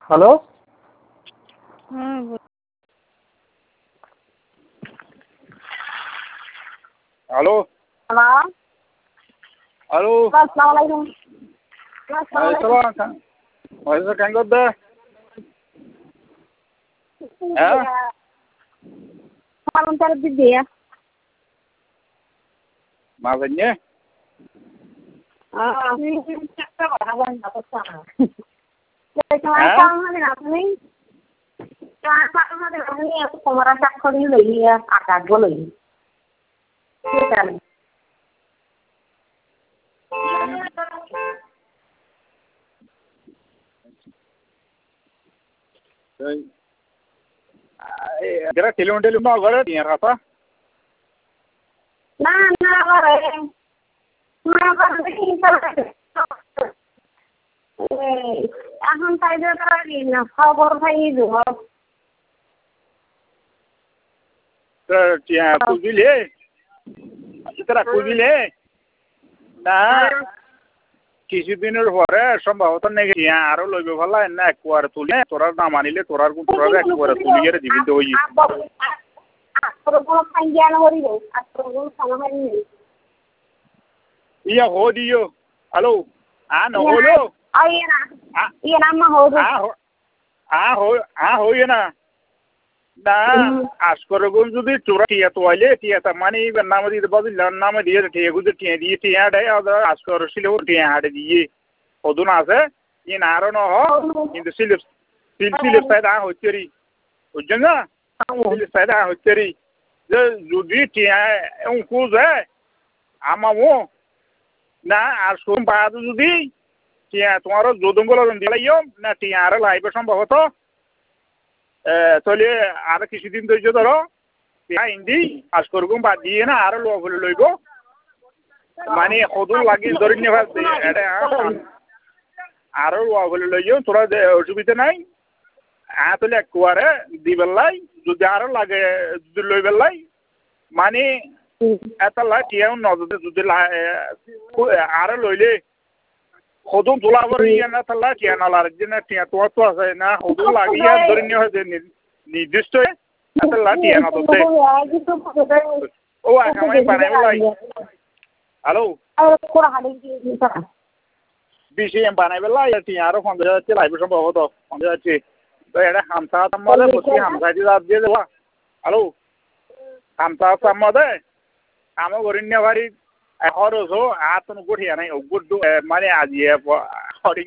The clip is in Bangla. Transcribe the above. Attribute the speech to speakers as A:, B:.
A: হ্যালো।
B: Hello
C: hello.
B: হ্যালো
C: আসসালামু আলাইকুম।
B: Waalaikumsalam. Waalaikumsalam kan godda.
C: Salam tarik dia.
B: Maganya.
C: Ini cakap orang apa sana? Jangan sama dengan ini. Jangan sama dengan ini. Aku kemarin cakap ini lagi ya. Agak boleh. Kita.
B: Jara telefon mau gara dia apa?
C: Nah, gara. Mana ini এখন তাইদের না খবর ভাই দিব
B: কুজিলে তারা কুজিলে না কিছুদিনের পরে সম্ভবত নাকি আরো লইবে ভালো না একবার তুলে তোরা না মানিলে তোরার তোরা একবার তুলি গেলে জীবিত হই iya hodiyo halo ano holo
C: iya nama hodo
B: hoyo na na askorogun যদি তোরা টিয়া তোয়াইলে টিয়াটা মানে নাম দিয়ে বদিল নাম দিয়ে টিয়া গুদে টিয়া দিয়ে টিয়া দেয় আর আসকর ছিল টিয়া হাড়ে দিয়ে ওদুন আছে ইন আরো ন কিন্তু সিলিপ সাইড হচ্ছেরি বুঝছেন না সিলিপ সাইড হচ্ছেরি যে যদি টিয়া উঁকু যায় আমামো না আর সোম বাদ যদি টিয়া তোমার যদুঙ্গল দিলাইও না টিয়া আর লাইবে সম্ভবত তাহলে আর কিছুদিন ধৈর্য ধরো টিয়া ইন্দি আজ করবো বাদ দিয়ে না আরো লোক হলে লইব মানে কদুর লাগিয়ে ধরে নিয়ে এটা আরো লোক হলে লইও তোরা অসুবিধা নাই তাহলে একবারে দিবেলাই যদি আরো লাগে যদি লইবেলাই মানে এটা লাই টিয়াও নজরে যদি আরো লইলে সদুন তোলা পরে ইয়ে না তাহলে টিয়া না লাগে না টিয়া তোমার তো আছে না সদুন লাগিয়ে ধরে নিয়ে হয়েছে নির্দিষ্ট এটা টিয়া না তো ও আমি বানাই লাই হ্যালো বেশি বানাই লাই টিয়া আরো 50,000 লাইবে সম্ভবত 50,000 তো এটা হামসা মধ্যে বসে হামসা দিয়ে দেওয়া হ্যালো হামসা মধ্যে আমার গরিন্য বাড়ি খরচ আতন গঠিয়া নাই গুড্ডু মানে আজি